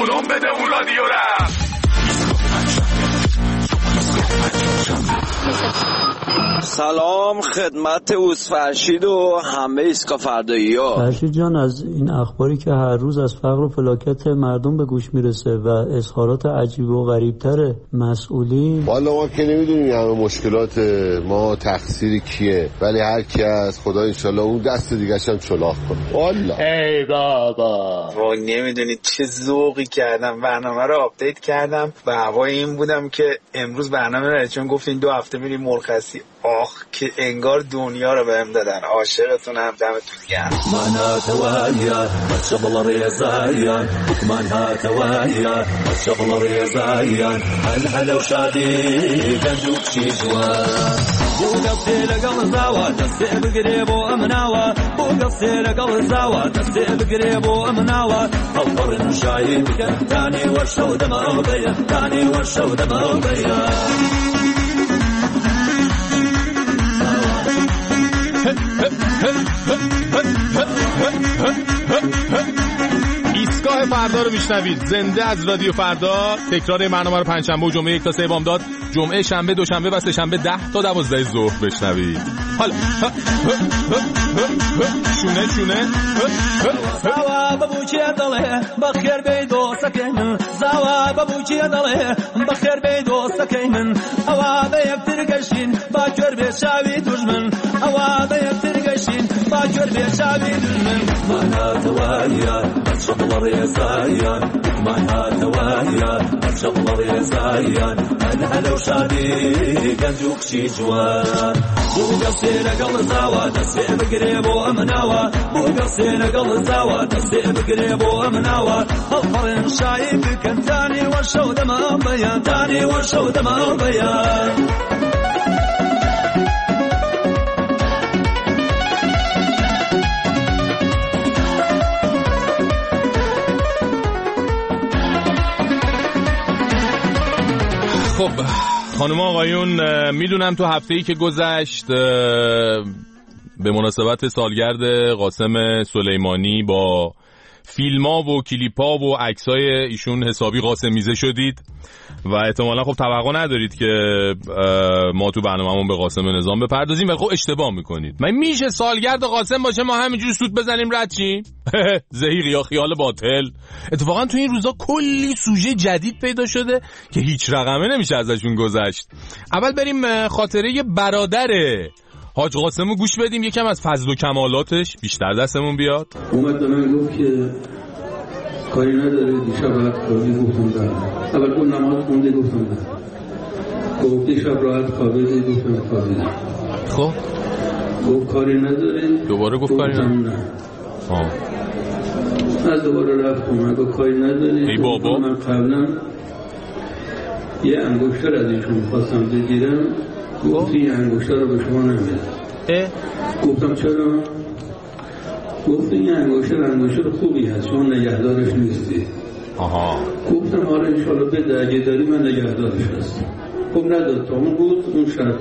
جلوم بده اون رادیو را. سلام خدمت اوس فرشید و همه ایسکا فردایی‌ها. فرشید جان، از این اخباری که هر روز از فقر و فلاکت مردم به گوش میرسه و اظهارات عجیب و غریب‌تر مسئولین، والا ما که نمیدونیم همه مشکلات ما تقصیر کیه، ولی هر کی از خدا انشالله اون دست دیگه‌ش هم چلاق کنه. والا ای بابا وای نمیدونید چه ذوقی کردم، برنامه رو آپدیت کردم و هوای این بودم که امروز برنامه رو چون گفتین 2 هفته میریم مرخصی. آخ که انگار دنیا رو بهم دادن. عاشقتونم، دمتون گرم. من هاتوایا شغل ريزايان من هاتوایا شغل ريزايان هل وشادي قندوق شي جوان وقفتي لقل زاوى دستي بقريب وامناوى وقفتي لقل زاوى دستي بقريب وامناوى القرن شايب تاني ورشو دم أغبيا تاني ورشو دم أغبيا. ایستگاه فردا رو میشنوید، زنده از رادیو فردا. تکرار برنامه رو پنجشنبه و جمعه 1 تا 3 بامداد، جمعه، شنبه، دوشنبه و سه‌شنبه 10 تا 12 ظهر بشنوید. حالا شونه زاوا بابوچی دله بخیر بیدو سکن زاوا بابوچی دله بخیر بیدو سکن هوا به یفترگشین با کر به شاوی دشمن هوا به یفترگشین با کر به شاوی دشمن. من هاتوایا شغل ريزايان من هاتوایا شغل ريزايان هل وشادي قندوق شي جوان وقصي لقل زاوى دستي بقريب وامناوى وقصي لقل زاوى دستي بقريب وامناوى القرن شايب كان تاني ورشو دم بيان تاني ورشو دم بيان. خب خانم آقایون، میدونم تو هفته‌ای که گذشت به مناسبت سالگرد قاسم سلیمانی با فیلم‌ها و کلیپ‌ها و عکس‌های ایشون حسابی قاسمیزه شدید و احتمالاً خب توقع ندارید که ما تو برنامه‌مون به قاسم نظام بپردازیم، ولی خب اشتباه میکنید. من میشه سالگرد قاسم باشه ما همینجوری سوت بزنیم رد چیم؟ زهیر یا خیال باطل. اتفاقا تو این روزا کلی سوژه جدید پیدا شده که هیچ رقمه نمیشه ازشون گذشت. اول بریم خاطره برادر حاج قاسمو گوش بدیم، یکم از فضل و کمالاتش بیشتر دستمون بیاد. اومد به من گفت که کاری نداره دیشب راحت خوابی، گفتم دارم. اول گفت نماز خونده، گفتم دارم. گفت دیشب راحت خوابیدی، گفتم خوابیدم. خب گفت کاری نداره، دوباره گفت کاری نداره. نه از دوباره رفت اومد گفت کاری نداره. ای بابا، من قبلا یه انگشتر از ایشون خواستم بگیرم، گفت این انگشتر رو به شما نمیدم. گفتم چرا؟ گفت این انگشتر خوبی هست، شما نگهدارش نیستی. گفتم آره انشالله بده، اگه داری من نگهدارش هست. خب نداد تا اون بود اون شب.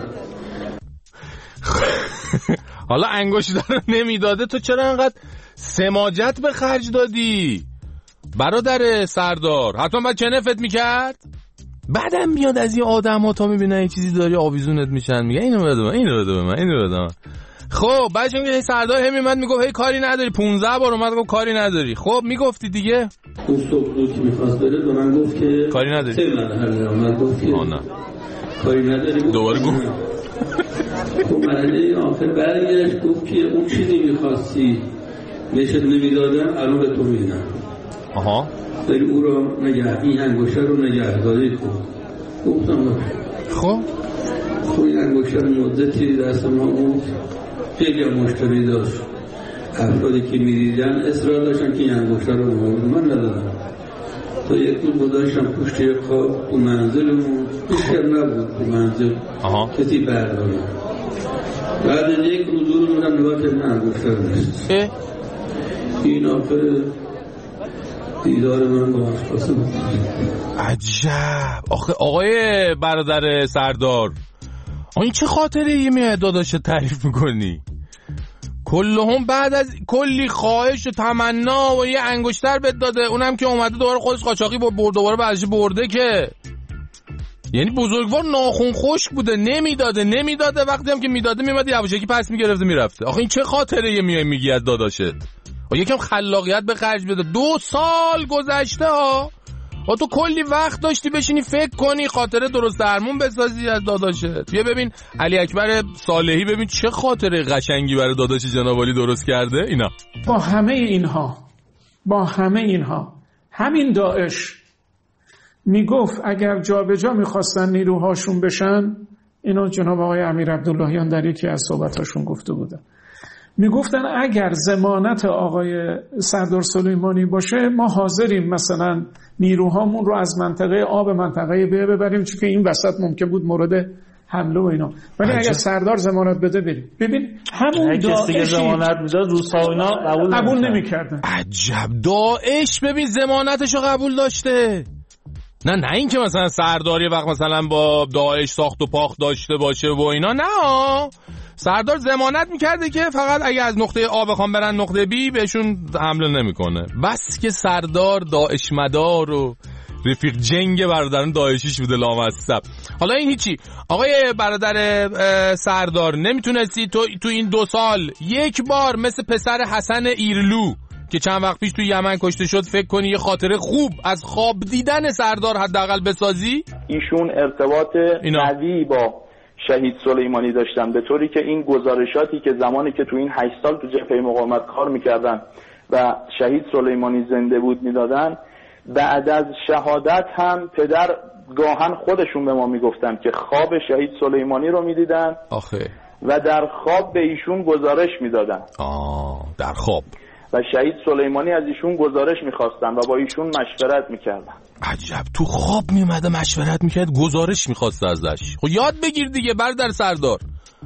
حالا انگشتر رو نمیداده، تو چرا انقدر سماجت به خرج دادی برادر سردار؟ حتما باید چنفت میکرد. بعدم میاد از این آدم ها تا میبینن یه چیزی داری آویزونت میشن، میگه اینو بده من، اینو بده من، اینو بده من. خب بعدش میگه سردار هم میمد میگفت هی کاری نداری، 15 بار اومد گفت کاری نداری. خب میگفتی دیگه. اون صبح که میخواست بره به من گفت که کاری نداری. من گفت که نه کاری نداری. دوباره گفت. خب مرحله آخر برگشت گفت که اون چیزی میخواستی بهش نمیدادم الان به تو میدم. بری او رو این انگشتر رو نگهداری کن. گفتم خب این انگشتر مدتی دست ما بود، خیلی مشکلی داشت. افرادی که میدیدن اصرار داشتن که این انگشتر رو من ندادم. تا یک روز گذاشتم پشت یک خواب تو منزلمون، بیشتر نبود تو منزل کسی برداره. بعد یک روز رو بودم نگاه که من انگشتر نیست. این آخر دیدار من با قاسم. عجب. آخه آقای برادر سردار، این چه خاطره یه میاد داداش تعریف میکنی؟ کلهم بعد از کلی خواهش و تمنا و یه انگشتر بهت داده، اونم که اومده دوباره خودش قاچاقی دوباره بعدش برده که. یعنی بزرگوار ناخون خشک بوده، نمیداده، وقتی هم که میداده میمد یواشکی پس میگرفته میرفته. آخه این چه خاطره یه میگی از داداشت؟ یکم خلاقیت به خرج بده. 2 سال گذشته ها، تو کلی وقت داشتی بشینی فکر کنی خاطره درست درمون بسازی از داداشت. بیا ببین علی اکبر صالحی، ببین چه خاطره قشنگی برای داداش جناب عالی درست کرده. اینا با همه اینها همین داعش میگفت اگر جابجا میخواستن نیروهاشون بشن، اینو جناب آقای امیر عبداللهیان در یکی از صحبتاشون گفته بودن، میگفتن اگر ضمانت آقای سردار سلیمانی باشه ما حاضریم مثلا نیروهامون رو از منطقه آب منطقه ب ببریم، چون که این وسط ممکن بود مورد حمله و اینا، ولی اگر سردار ضمانت بده بریم. ببین همون داعشی ضمانت میداد روسا اینا قبول نمیکردن. عجب، داعش ببین ضمانتشو قبول داشته. نه این که مثلا سردار یه وقت مثلا با داعش ساخت و پاخت داشته باشه و اینا، نه، سردار ضمانت میکرده که فقط اگه از نقطه A بخوام برن نقطه B بهشون حمله نمیکنه. بس که سردار داعش مدار و رفیق جنگ برادران داعشیش بوده لامصب. حالا این هیچی. آقای برادر سردار، نمیتونستی تو این 2 سال یک بار مثل پسر حسن ایرلو که چند وقت پیش تو یمن کشته شد فکر کنی یه خاطره خوب از خواب دیدن سردار حداقل بسازی؟ ایشون ارتباط قوی با شهید سلیمانی داشتن، به طوری که این گزارشاتی که زمانی که تو این 8 سال تو جبهه مقاومت کار میکردن و شهید سلیمانی زنده بود میدادن، بعد از شهادت هم پدر گاهن خودشون به ما میگفتن که خواب شهید سلیمانی رو میدیدن و در خواب به ایشون گزارش میدادن. در خواب. و شهید سلیمانی از ایشون گزارش میخواستن و با ایشون مشورت میکردن. عجب، تو خواب میومده مشورت میکرد، گزارش میخواسته ازش. خب یاد بگیر دیگه برادر سردار.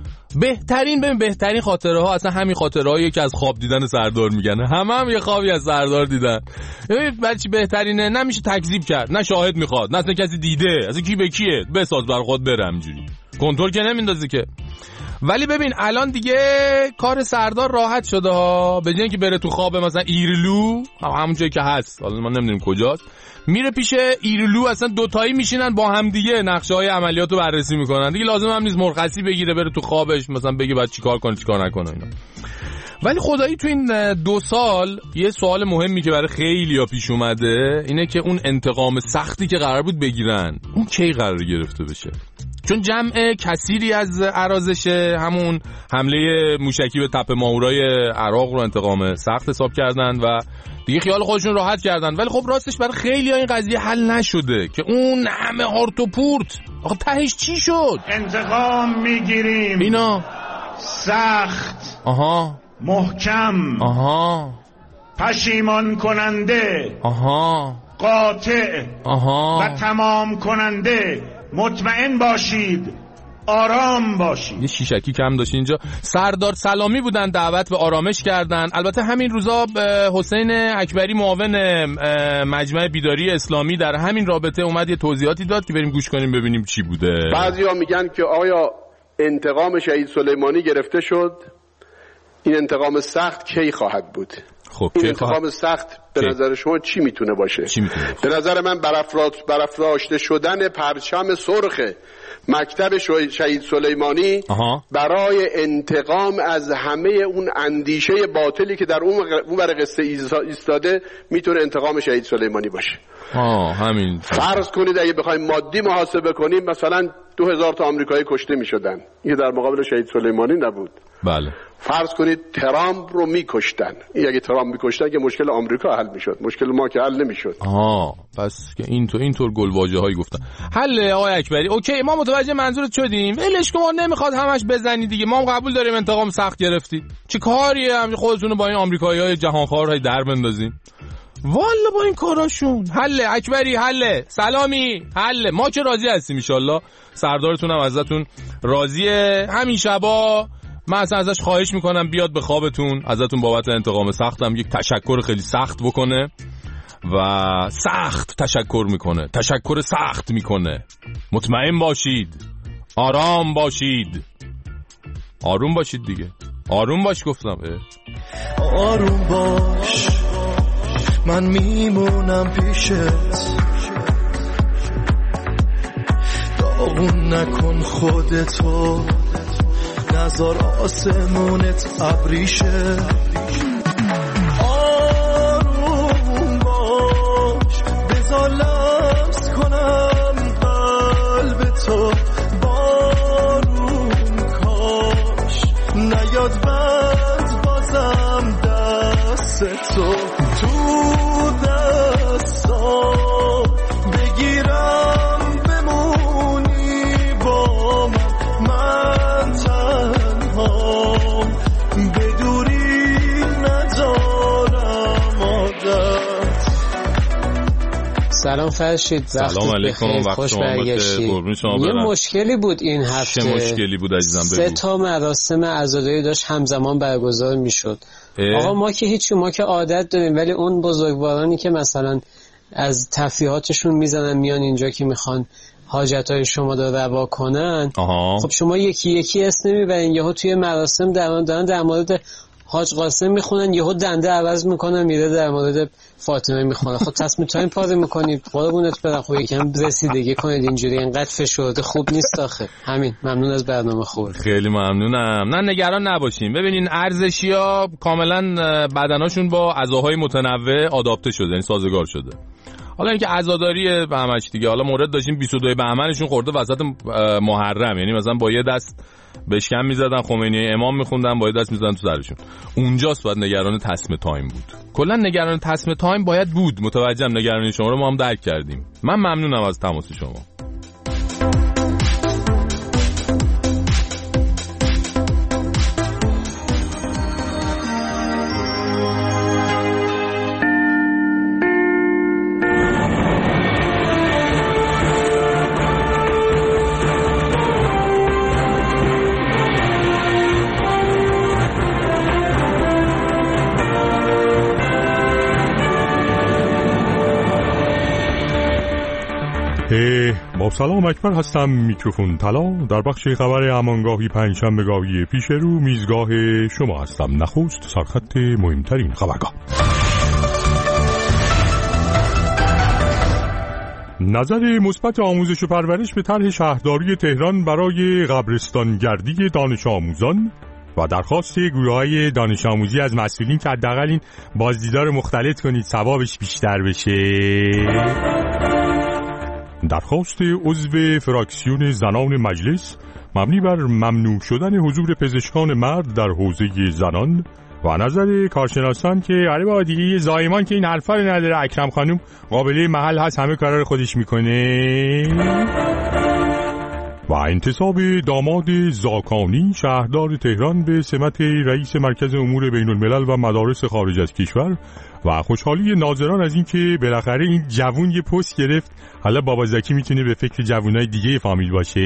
بهترین خاطره ها اصلا همین خاطره هایی که از خواب دیدن سردار میگن. هم یه خوابی از سردار دیدن. بچی بهترینه، نمیشه تکذیب کرد، نه شاهد میخواد، نه اصلا کسی دیده، اصلا کی به کیه، بساز بر خود برم جوری کنترل که نمیندازی که. ولی ببین الان دیگه کار سردار راحت شده ها، به جای اینکه بره تو خواب مثلا ایرلو، همون جایی که هست، حالا ما نمیدونیم کجاست، میره پیش ایرلو، اصلا دوتایی میشینن با هم دیگه نقشه های عملیاتو بررسی میکنن دیگه. لازم هم نیست مرخصی بگیره بره تو خوابش مثلا بگه بعد چیکار کنه چیکار نکنه اینا. ولی خدایی تو این 2 سال یه سوال مهمی که برای خیلیا پیش اومده اینه که اون انتقام سختی که قرار بود بگیرن اون کی قرار گرفته بشه؟ چون جمع کثیری از ارازش همون حمله موشکی به تپه ماهورای عراق رو انتقام سخت حساب کردن و دیگه خیال خودشون راحت کردن. ولی خب راستش برای خیلی ها این قضیه حل نشده که اون همه هارت و پورت آخه تهش چی شد؟ انتقام میگیریم اینا سخت، محکم، پشیمان کننده، قاطع و تمام کننده. مطمئن باشید، آرام باشید. یه شیشکی کم داشت اینجا. سردار سلامی بودن، دعوت به آرامش کردن. البته همین روزا حسین اکبری معاون مجمع بیداری اسلامی در همین رابطه اومد یه توضیحاتی داد که بریم گوش کنیم ببینیم چی بوده. بعضیا میگن که آیا انتقام شهید سلیمانی گرفته شد؟ این انتقام سخت کی خواهد بود؟ خب این انتقام سخت به نظر شما چی میتونه باشه؟ به نظر من برافراشته شدن پرچم سرخ مکتب شهید سلیمانی برای انتقام از همه اون اندیشه باطلی که در اون ور قصه ایستاده میتونه انتقام شهید سلیمانی باشه. همین. فرض کنید اگه بخوایم مادی محاسبه کنیم مثلا 2000 تا آمریکایی کشته میشدن، این در مقابل شهید سلیمانی نبود. بله. فرض کنید ترامپ رو میکشتن، اگه ترامپ میکشتن که مشکل آمریکا حل میشد، مشکل ما که حل نمیشد. پس که اینطور گلواژه هایی گفتن. حل آقای اکبری. اوکی، ما متوجه منظورت شدیم. ولش کن، نمیخواد همش بزنی دیگه. ما هم قبول داریم انتقام سخت گرفتی. چه کاریه هم خودتون رو با این آمریکایی‌های جهانخوارهای در بندازین؟ والا با این کاراشون. حل اکبری، حل سلامی، حل. ما که راضی هستیم ان شاء الله. سردارتون هم ازتون راضیه. همین شبا من اصلا ازش خواهش میکنم بیاد به خوابتون، ازتون بابت انتقام سختم یک تشکر خیلی سخت بکنه و سخت تشکر میکنه، تشکر سخت میکنه. مطمئن باشید، آرام باشید، آروم باشید دیگه. آروم باش گفتم. آروم باش من میمونم پیشت، داغون نکن خودتو، نذار آسمونت ابریشه. آروم باش بذار لمس کنم قلب تو، بارون کاش نیاد بند بازم دست تو دستا بگیرم بمونی با من تنها بدوری ندارم عادت. سلام فرشید، سلام علیکم، خوش برگشتید. یه مشکلی بود این هفته. چه مشکلی بود عزیزم؟ بگو. 3 مراسم عزاداری داشت همزمان برگزار میشد. آقا ما که هیچی، ما که عادت داریم، ولی اون بزرگوارانی که مثلا از تفریحاتشون میزنن میان اینجا که میخوان حاجتهای شما رو روا کنن، خب شما یکی یکی اسم نمیبرین، یهو توی مراسم در مورد حاج قاسم میخونن، یهو دنده عوض میکنن میره در مورد فاطمه میخونه. خب تصمیم تایم پاره میکنید، قربونت برم. خب یکم رسیدگی کنید، اینجوری اینقدر فشرده خوب نیست آخه. همین، ممنون از برنامه خوب. خیلی ممنونم. نه نگران نباشین. ببینین ارزشی‌ها کاملا بدناشون با عزاهای متنوع آداپته شده، یعنی سازگار شده. حالا اینکه عزاداری بهمنش دیگه، حالا مورد داشتیم 22 بهمنشون خورده وسط محرم، یعنی مثلا با یه دست بشکم میزدن خمینی امام میخوندن، با یه دست میزدن تو سرشون. اونجاست باید نگران تصمیم تایم بود. کلا نگران تصمیم تایم باید بود. متوجهم نگرانی شما رو ما هم درک کردیم. من ممنونم از تماس شما. با سلام اکبر هستم، میکروفون طلا. در بخش خبر امانگاهی پنجشنبه‌گاهی پیش رو میزگاه شما هستم. نخست سرخط مهمترین خبرگاه. نظر مثبت آموزش و پرورش به طرح شهرداری تهران برای قبرستانگردی دانش آموزان و درخواست گروه‌های دانش آموزی از مسئولین که حداقل این بازدیدار مختلط کنید ثوابش بیشتر بشه. درخواست عضو فراکسیون زنان مجلس مبنی بر ممنوع شدن حضور پزشکان مرد در حوزه زنان و نظر کارشناسان که علی با دیگه زایمان که این حرفا رو نداره، اکرم خانم قابله محل هست، همه کارا رو خودش میکنه. و انتصاب داماد زاکانی شهردار تهران به سمت رئیس مرکز امور بین الملل و مدارس خارج از کشور و خوشحالی ناظران از این که بالاخره این جوون یه پست گرفت، حالا بابا زکی میتونه به فکر جوونای دیگه فامیل باشه.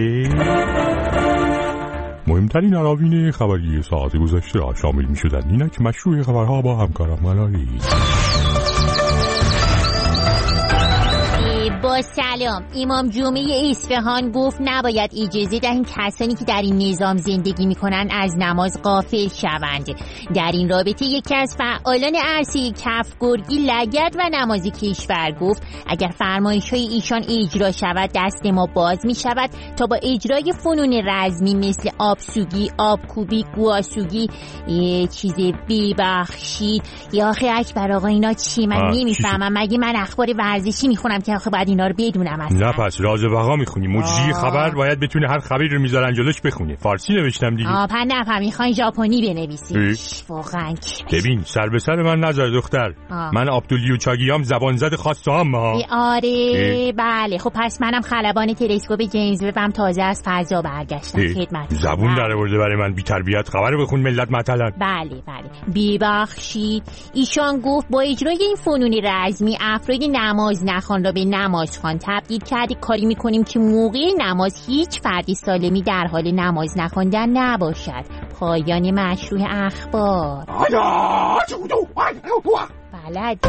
مهمترین عناوین خبری ساعت گذشته را شامل میشدند. اینک مشروع خبرها با همکارم ملاری. با سلام. امام جمعه اصفهان گفت نباید اجازه دهیم کسانی که در این نظام زندگی میکنن از نماز غافل شوند. در این رابطه یکی از فعالان عرصه کفگرگی لگد و نماز کشور گفت اگر فرمایش‌های ایشان اجرا شود دست ما باز میشود تا با اجرای فنون رزمی مثل آبسوگی، آبکوبی، گواسوگی، یه چیز ببخشید یا آخه اکبر آقا اینا چی؟ من نمیفهمم. مگه من اخبار ورزشی میخونم که آخه بعد اینا رو بدونم اصلا؟ نه پس راز بقا میخونی. مجری خبر باید بتونه هر خبری رو میذارن جلوش بخونه. فارسی نوشتم دیگه. پن نفهم میخواین ژاپنی بنویسی. واقعا ببین سر به سر من نذار دختر. من عبدالیو چاگیام زبان زد خاصه هم ها. آره بله. خب پس منم خلبان تلسکوپ جیمز وب تازه از فضا برگشتم خدمت. زبون در آورده برای من بی تربیت. خبر بخون ملت مثلا. بله ببخشید. ایشان گفت با اجرای این فنون رزمی افراد نماز نخوان را به نمازخوان تبدیل کرده. کاری میکنیم که موقع نماز هیچ فردی سالمی در حال نماز نخواندن نباشد. پایان مشروع اخبار. بلد.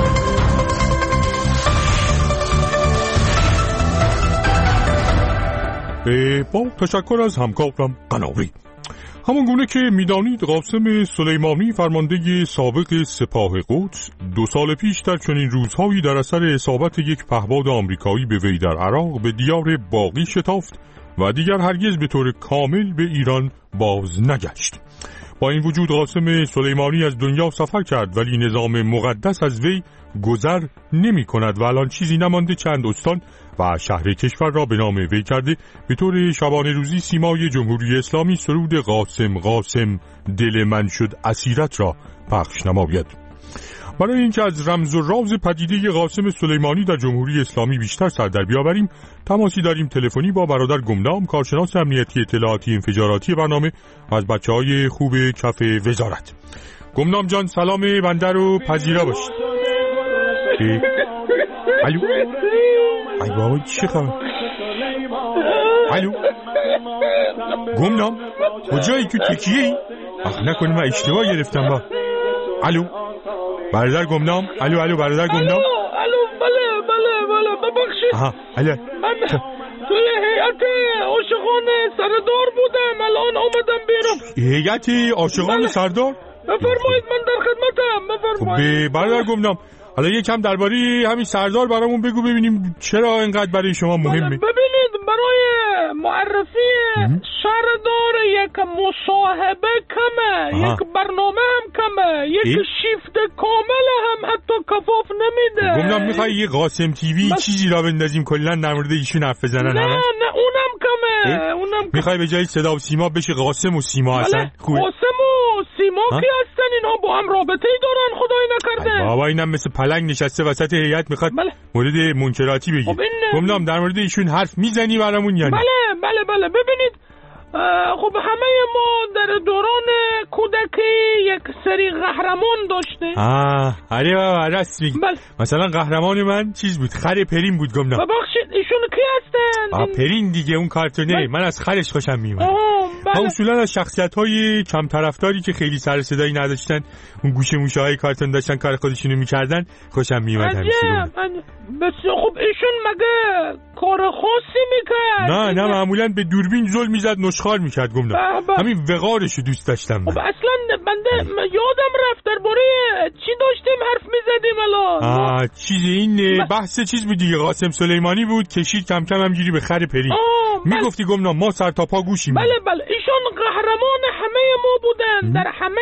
با تشکر از همکارم قناری. همون گونه که میدانید قاسم سلیمانی فرمانده سابق سپاه قدس 2 سال پیش در چنین روزهایی در اثر اصابت یک پهپاد آمریکایی به وی در عراق به دیار باقی شتافت و دیگر هرگز به طور کامل به ایران باز نگشت. با این وجود قاسم سلیمانی از دنیا سفر کرد ولی نظام مقدس از وی گذر نمی کند و الان چیزی نمانده چند استان و شهر کشور را به نام وی کرده به طور شبانه روزی سیمای جمهوری اسلامی سرود قاسم قاسم دل من شد اسیرت را پخش نماید. برای اینکه از رمز و راز پدیده قاسم سلیمانی در جمهوری اسلامی بیشتر سر در بیاوریم تماسی داریم تلفنی با برادر گمنام کارشناس امنیتی اطلاعاتی انفجاراتی برنامه از بچه‌های خوب کف وزارت. گمنام جان سلام بنده رو پذیرا باشید. الو ای بابا چی خبر؟ الو گمنام کجایی تو تکیه‌ای؟ آخ نکنی من اشتباه گرفتم با. الو برادر گمنام. الو برادر گمنام. الو بله ببخشید. آها الو من توی هیئت عاشقان سردار بودم الان اومدم بیرون. هیئت عاشقان سردار؟ بفرمایید من در خدمتم بفرمایید. برادر گمنام حالا یکم درباره همین سردار برامون بگو ببینیم چرا اینقدر برای شما مهمه. ببینید برای معرفی سردار یک مصاحبه کمه، یک برنامه هم کمه، یک شیفت کامل هم حتی کفاف نمیده. گمنام میخوای یه قاسم تیوی چیزی را بندازیم کلا در مورد ایشون حرف بزنن؟ نه اونم کمه. میخوای به جای صدا و سیما بشه قاسم و سیما هستن؟ قاسم و سیما کی هستن؟ اینا با هم رابطه‌ای دارن خدای نکرده. بابا اینم مثل پلنگ نشسته وسط هیئت میخواد مورد منکراتی بگه. گمنام در مورد ایشون حرف میزنی برامون یا نه؟ بله ببینید خب همه ما در دوران کودکی یک سری قهرمان داشتیم. آره بابا راست میگی. مثلا قهرمان من چیز بود، خر پرین بود گمنام. ببخشید ایشون کی هستن؟ پرین دیگه اون کارتونه. من از خرش خوشم میومد. اصولا از شخصیت‌های کم طرفداری که خیلی سر صدایی نداشتن، اون گوشه موشه‌های کارتون داشتن کار خودشونو می‌کردن خوشم میومد همیشه. بسیار خوب. ایشون مگه کار خاصی میکرد؟ نه معمولا به دوربین زل میزد نشخوار میکرد گمنام. همین وقارشو دوست داشتم. خب اصلا بنده یادم رفت درباره چی داشتیم حرف میزدیم الان. چیز این بحث چیز بود دیگه، قاسم سلیمانی بود کشید کم کم همجوری به خر پری. میگفتی گمنام ما سر تا پا گوشیم. بله ایشون قهرمان همه ما بودن در همه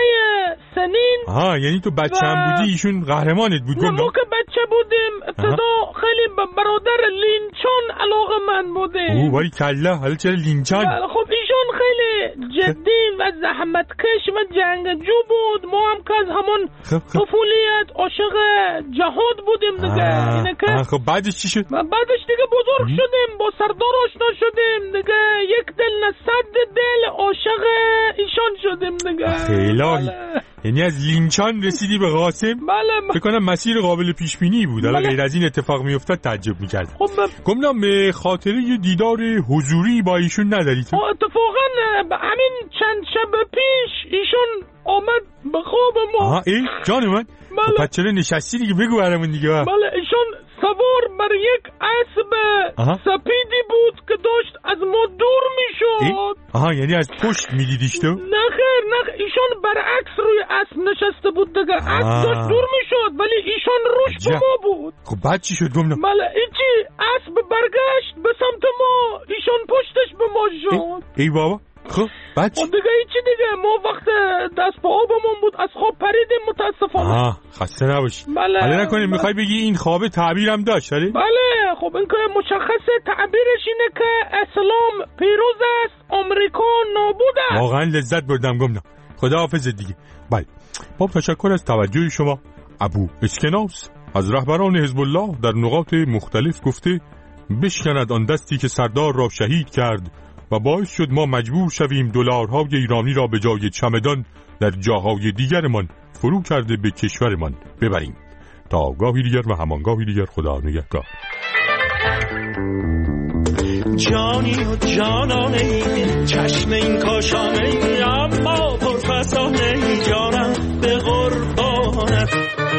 سنین. یعنی تو بچه هم بودی ایشون قهرمانت بود گمنام؟ ما که بچه بودیم ابتدا خیلی برادر لینچان علاقه من بودیم. ولی کلا حالا چرا لینچان؟ خب ایشون خیلی جدی و زحمتکش و جنگجو بود. ما هم که از همون طفولیت عاشق جهاد بودیم دیگه. خب بعدش چی شد؟ بعدش دیگه بزرگ شدیم، با سردار آشنا شدیم دیگه، یک دل نه صد دل عاشق ایشان شدیم دیگه. خیلی یعنی از لینچان رسیدی به قاسم؟ بله. فکر کنم مسیر قابل پیش بینی بود. حالا غیر از این اتفاق میافتاد تعجب می‌کرد. خب گمنام به خاطر یه دیدار حضوری با ایشون نداری تو؟ اتفاقا همین چند شب پیش ایشون آمد به خواب ما. جان من. پس چرا نشستی دیگه بگو برامون دیگه. بله ایشون سوار بر یک اسب سپیدی بود که داشت از ما دور میشد. یعنی از پشت میدیدیش تو؟ نه خیر ایشون برعکس روی اسب نشسته بود دیگه. اسب داشت دور میشد ولی ایشون روش به ما بود. خب بعد چی شد گمنام؟ بله ایچی اسب برگشت به سمت ما، ایشون پشتش به ما شد. ای بابا. خب بعد چی؟ دیگه ایچی دیگه ما وقت دست په آبمون بود از خواب پریدیم متاسفانه. خسته نباشی. بله. حالا نکنی میخوای بگی این خواب تعبیرم داشت؟ بله خب این که مشخصه تعبیرش اینه که اسلام پیروز است آمریکا نابود است. واقعا لذت بردم گمنام. خداحافظ دیگه. بله با تشکر از توجه شما. ابو اسکناس از رهبران حزب الله در نقاط مختلف گفته بشکند آن دستی که سردار را شهید کرد و باعث شد ما مجبور شویم دلارهای ایرانی را به جای چمدان در جاهای دیگرمان فرو کرده به کشورمان ببریم. تا گاهی دیگر و همانگاهی دیگر خدا نگهدار. جانی و جانانه ای چشم این کاشانه ای اما پرفسانه ای جانم به قربانت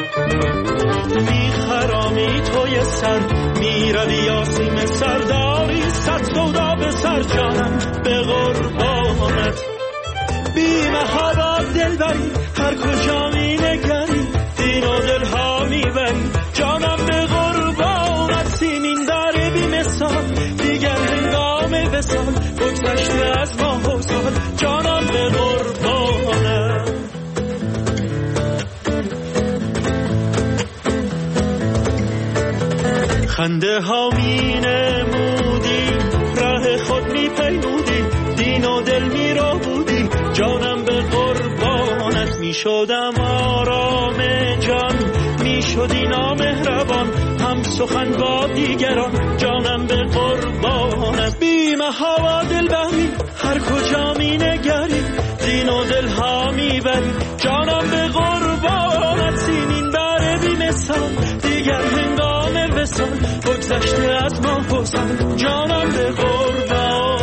میخرامی توی سر میروی یاسیم سرداری صد سودا به سر جانم به قربانت ها دلبری هر کجا می نگری دین و دل ها می بری جانم به قربانت سیمین داره بی مثال دیگر هنگام وصال بگذشته از ماه و سال جانم به قربانت خنده ها می نمودی راه خود می پیمودی دین و دل می رو بودی جانم به قربانت می شدم آرام جان می شدی نامهربان هم سخن با دیگران جانم به قربانت بی محابا دل بری هر کجا می نگری دین و دل ها می بری جانم به قربانت سیمین بره بی مثال دیگر هنگام وصال بگذشته از ما حسن جانم به قربان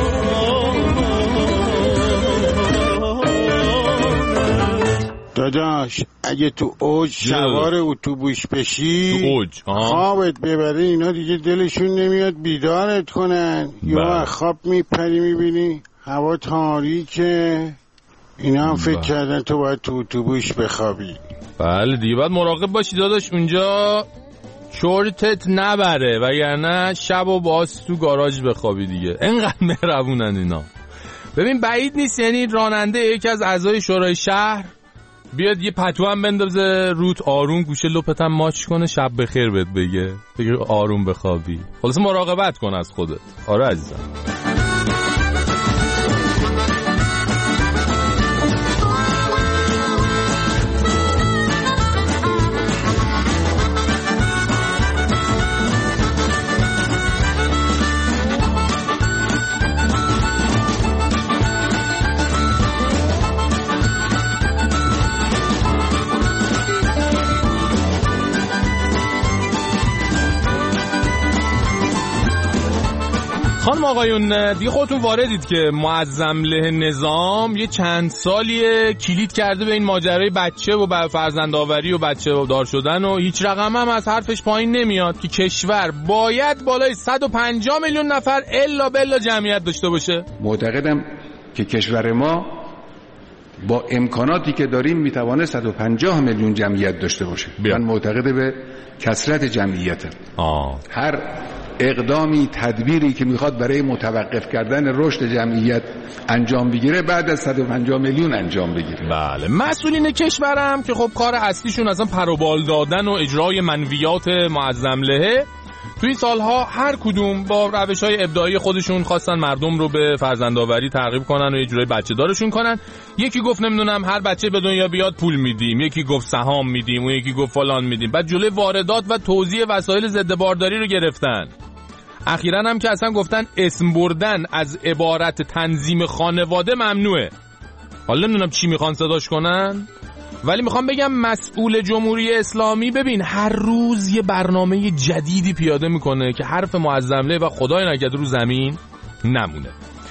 داداش اگه تو اوج سوار اتوبوس بشی خوابت ببره اینا دیگه دلشون نمیاد بیدارت کنن یا خواب میپری میبینی هوا تاریکه اینا هم فکر کردن تو باید تو اتوبوس بخوابی. بله دیگه باید مراقب باشی داداش اونجا چورتت نبره وگرنه شب و باز تو گاراژ بخوابی دیگه. انقدر مهربونن اینا. ببین بعید نیست یعنی راننده یکی از اعضای شورای شهر بیاد یه پتو هم بندازه روت آروم گوشه لپت هم ماچ کنه شب بخیر بهت بگه آروم بخوابی. خلاص مراقبت کن از خودت. آره عزیزم. خانم آقایون دیگه خودتون واردید که معظم له نظام یه چند سالیه کلید کرده به این ماجرای بچه و فرزندآوری و بچه دار شدن و هیچ رقم هم از حرفش پایین نمیاد که کشور باید بالای 150 میلیون نفر الا بلا جمعیت داشته باشه. معتقدم که کشور ما با امکاناتی که داریم میتوانه 150 میلیون جمعیت داشته باشه. من معتقد به کثرت جمعیته. هر اقدامی تدبیری که میخواد برای متوقف کردن رشد جمعیت انجام بگیره بعد از 150 میلیون انجام بگیره. بله مسئولین کشورم که خب کار اصلیشون اصلا پروبال دادن و اجرای منویات معظم لهه توی این سالها هر کدوم با روش‌های ابداعی خودشون خواستن مردم رو به فرزندآوری ترغیب کنن و یه جورای بچه دارشون کنن. یکی گفت نمیدونم هر بچه به دنیا بیاد پول میدیم، یکی گفت سهام میدیم و یکی گفت فلان میدیم. بعد جلوی واردات و توزیع وسایل ضد بارداری رو گرفتن. اخیراً هم که اصلا گفتن اسم بردن از عبارت تنظیم خانواده ممنوعه. حالا نمیدونم چی میخوان صداش کنن ولی میخوام بگم مسئول جمهوری اسلامی ببین هر روز یه برنامه جدیدی پیاده میکنه که حرف معظم له و خدای نکرده رو زمین نمونه.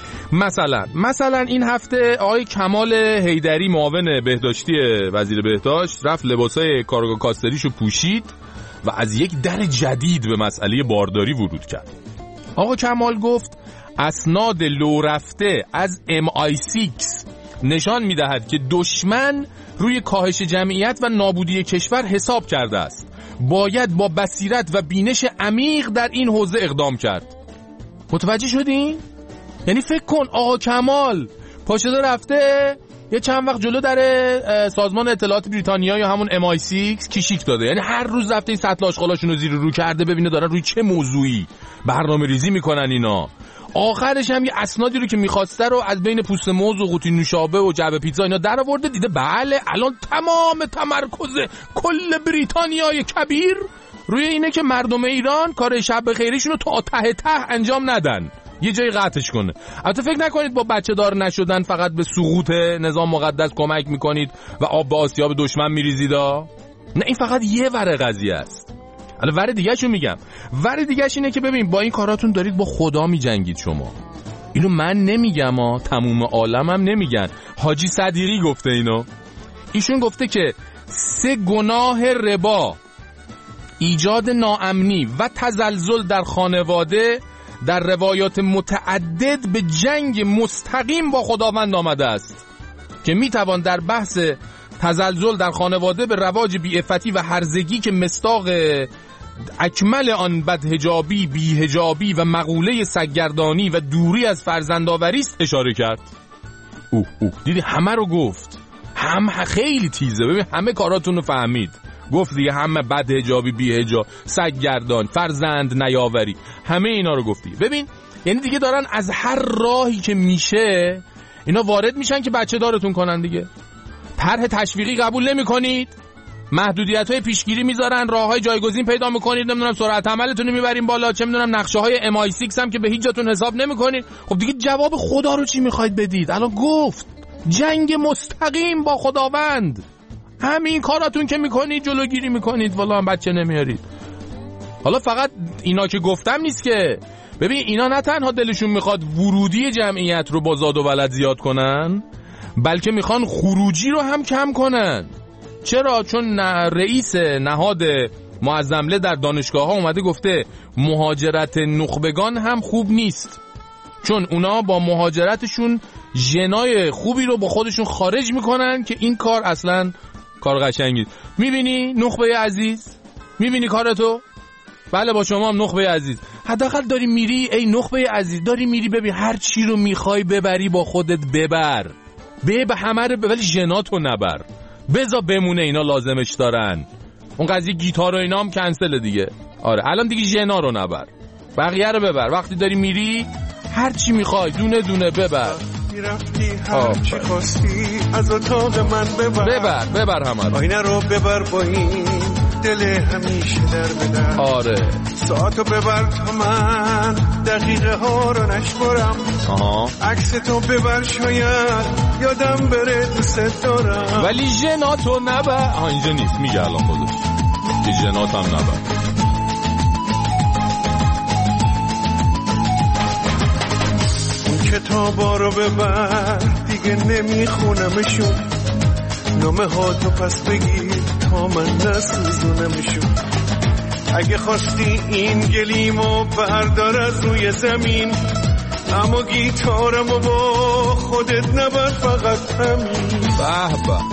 مثلا این هفته آقای کمال حیدری معاون بهداشتی وزیر بهداشت رفت لباسای کارگاه کاستریشو پوشید و از یک در جدید به مسئله بارداری ورود کرد. آقا کمال گفت اسناد لو رفته از MI6 نشان میدهد که دشمن روی کاهش جمعیت و نابودی کشور حساب کرده است. باید با بصیرت و بینش عمیق در این حوزه اقدام کرد. متوجه شدین؟ یعنی فکر کن آقا کمال پاشده رفته یه چند وقت جلو در سازمان اطلاعات بریتانیا یا همون MI6 کشیک داده. یعنی هر روز رفته این سطل آشغالاشون رو زیر رو کرده ببینه دارن روی چه موضوعی برنامه ریزی میکنن اینا. آخرش هم یه اسنادی رو که میخواسته رو از بین پوست موز و قوطی نوشابه و جعبه پیتزا اینا در آورده دیده بله الان تمام تمرکز کل بریتانیای کبیر روی اینه که مردم ایران کار شب خیریشون رو تا ته انجام ندن، یه جای قطعش کنه. البته فکر نکنید با بچه دار نشدن فقط به سقوط نظام مقدس کمک میکنید و آب به آسیاب دشمن میریزید. نه این فقط یه ور قضیه است. الان ور دیگه شو میگم. ور دیگه اینه که ببین با این کاراتون دارید با خدا میجنگید شما. اینو من نمیگم تموم عالم هم نمیگن. حاجی صدیقی گفته اینو. ایشون گفته که 3 گناه ربا، ایجاد ناامنی و تزلزل در خانواده در روایات متعدد به جنگ مستقیم با خداوند آمده است. که میتوان در بحث تزلزل در خانواده به رواج بی‌عفتی و هرزگی که مصداق اکمل آن بدحجابی، بی‌حجابی و مقوله سگگردانی و دوری از فرزندآوری است اشاره کرد. دیدی همه رو گفت، خیلی تیزه. ببین همه کاراتون رو فهمید، گفت دیگه همه بدحجابی، بی‌حجاب، سگگردان، فرزند نیاوری، همه اینا رو گفتی. ببین یعنی دیگه دارن از هر راهی که میشه اینا وارد میشن که بچه دارتون کنن دیگه. طرح تشویقی قبول نمی‌کنید، محدودیت‌های پیشگیری میذارن، راه‌های جایگزین پیدا می‌کنید، نمیدونم سرعت عملتون رو میبریم بالا، چه میدونم نقشه‌های MI6 هم که به هیچ جاتون حساب نمی‌کنید. خب دیگه جواب خدا رو چی می‌خواید بدید؟ الان گفت جنگ مستقیم با خداوند. همین کاراتون که می‌کنید جلوگیری می‌کنید، والا هم بچه نمیارید. حالا فقط اینا که گفتم نیست که. ببین اینا نه تنها دلشون میخواد ورودی جمعیت رو با زاد و ولد زیاد کنن، بلکه میخوان خروجی رو هم کم کنن. چرا؟ چون رئیس نهاد معظمله در دانشگاه ها اومده گفته مهاجرت نخبگان هم خوب نیست، چون اونا با مهاجرتشون ژنای خوبی رو با خودشون خارج میکنن که این کار اصلا کار قشنگی. میبینی نخبه عزیز؟ میبینی کارتو؟ بله با شما هم نخبه عزیز. حداقل داری میری ای نخبه عزیز، داری میری ببین هر چی رو میخوای ببری با خودت ببر، به همه رو ولی ژناتو نبر، بذار بمونه، اینا لازمش دارن. اون قضیه گیتار و اینا هم کنسل دیگه. آره الان دیگه ژنا رو نبر، بقیه رو ببر. وقتی داری میری هر چی میخوای دونه دونه ببر. میرفتی هر چی خواستی از اتاق من ببر همه رو. آینه رو ببر با این دل همیشه در بدر. آره ساعتو ببر تا من دقیقه ها رو نشمرم. عکس تو ببر شاید یادم بره دوست دارم، ولی ژناتو نبر. اینجا نیست میگه الان خودش که ژنات هم نبر. اون کتابا رو ببر دیگه نمیخونمشون، نامه ها تو پس بگیر تا من نسوزونمشون. اگه خواستی این گلیمو بردار از روی زمین، اما گیتارمو با خودت نبر فقط همین. به به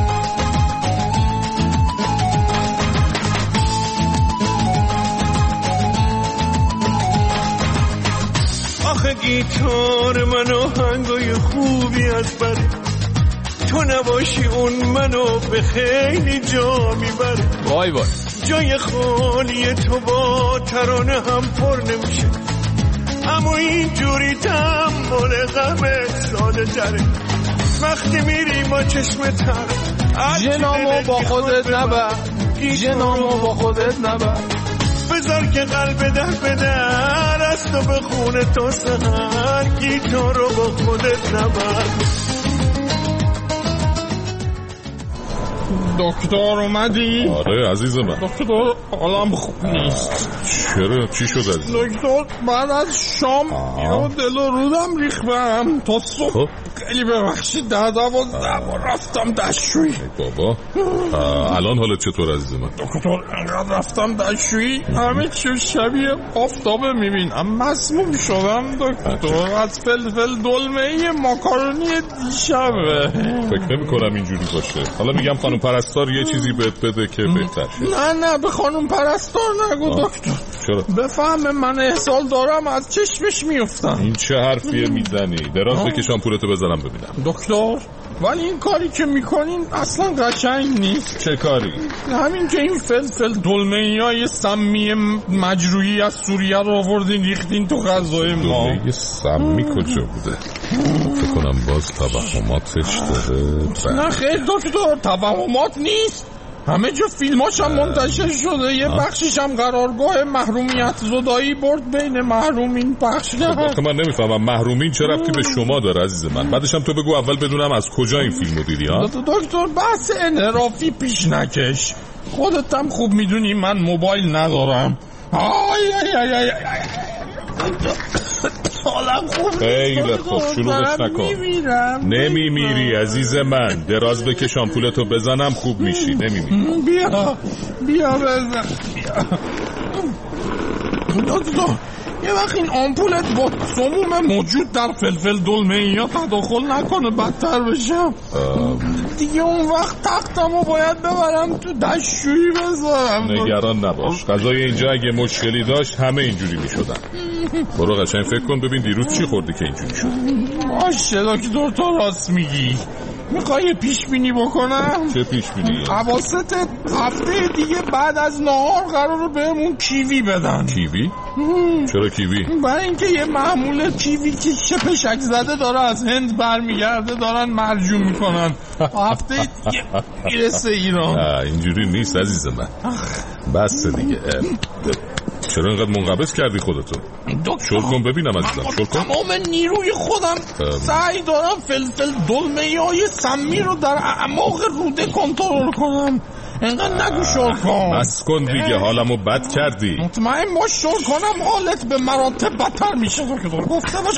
آخه گیتار منو هنگای خوبی از بره، تو نباشی اون منو به خیلی جا میبره. وای وای جای خالی تو با ترانه هم پر نمیشه، اما اینجوری تحمل غمت ساده تره. وقتی میری با چشم تر ژنامو با خودت نبر، ژنامو با خودت نبر. بذار که قلب در بدر از تو بخونه تا سهر، گیتار رو با خودت نبر. دکتر اومدی؟ آره عزیز من. دکتر حالم خوب نیست. چرا؟ چی شد عزیز؟ دکتر بعد از شام یا دل و رودم ریخت بهم تا صبح. خیلی ببخشید 10-12 رفتم دستشویی. بابا الان حالت چطور عزیز من؟ دکتر انقدر رفتم دستشویی همه چیز شبیه آفتابه میبینم. مسموم شدم دکتر از فلفل دلمه ماکارونی دیشبه. فکر نمی کنم اینجوری باشه. حالا میگم خانم پرستار یه چیزی بهت بده که بهتر شه. نه به خانم پرستار نگو دکتر. چرا؟ بفهمه من احسال دارم از چشمش میفتم. این چه حرفیه میزنی؟ دراز بکشم پولتو بذارم ببینم. دکتر ولی این کاری که میکنین اصلا قشنگ نیست. چه کاری؟ همین که این فلفل دلمه‌ای سمی مجروحی از سوریه رو آوردین ریختین تو غذای ما. دلمه سمی کجا بوده؟ فکر کنم باز توهماتش داره. نه خیر دکتر توهمات نیست، همه جا فیلماش هم منتشر شده. یه بخشش هم قرارگاه محرومیت زدایی برد بین محرومین پخش کرد. من نمیفهمم محرومین چه ربطی به شما داره عزیز من؟ بعدش هم تو بگو اول بدونم از کجا این فیلمو دیدی. ها دکتر بحث انحرافی پیش نکش، خودت هم خوب میدونی من موبایل ندارم. خیلی خوب شروعش نکن. نمیمیری عزیز من. دراز بکش آمپولتو بزنم خوب میشی. نمیمیری. بیا بزن. دکتر یه وقت این آمپولت با سموم موجود در فلفل دلمه یا تداخل نکنه بدتر بشم. دیگه اون وقت تختمو باید ببرم تو دستشویی بذارم. نگران نباش، غذای اینجا اگه مشکلی داشت همه اینجوری میشدن. برو قشنگ فکر کن ببین دیروز چی خوردی که اینجوری شد. باشه دکتر تو راست میگی. میخوای پیش بینی بکنم؟ چه پیش بینی؟ اواسط هفته دیگه بعد از نهار قراره بهمون کیوی بدن. کیوی؟ چرا کیوی؟ برای اینکه یه محمول کیوی که شپشک زده داره از هند برمیگرده دارن مرجوع میکنن. هفته دیگه میرسه ایران. اینجوری نیست عزیز من. بس دیگه. چرا اینقدر منقبض کردی خودتو؟ شل کن ببینم عزیزم، شل کن. تمام نیروی خودم سعی دارم فلفل دلمه های سمی رو در اعماق روده کنترل کنم. اینقدر نگو شل کن. بس کن دیگه، حالمو بد کردی. مطمئن باش شل کنم حالت به مراتب بدتر میشه. تو که دور گفته باش.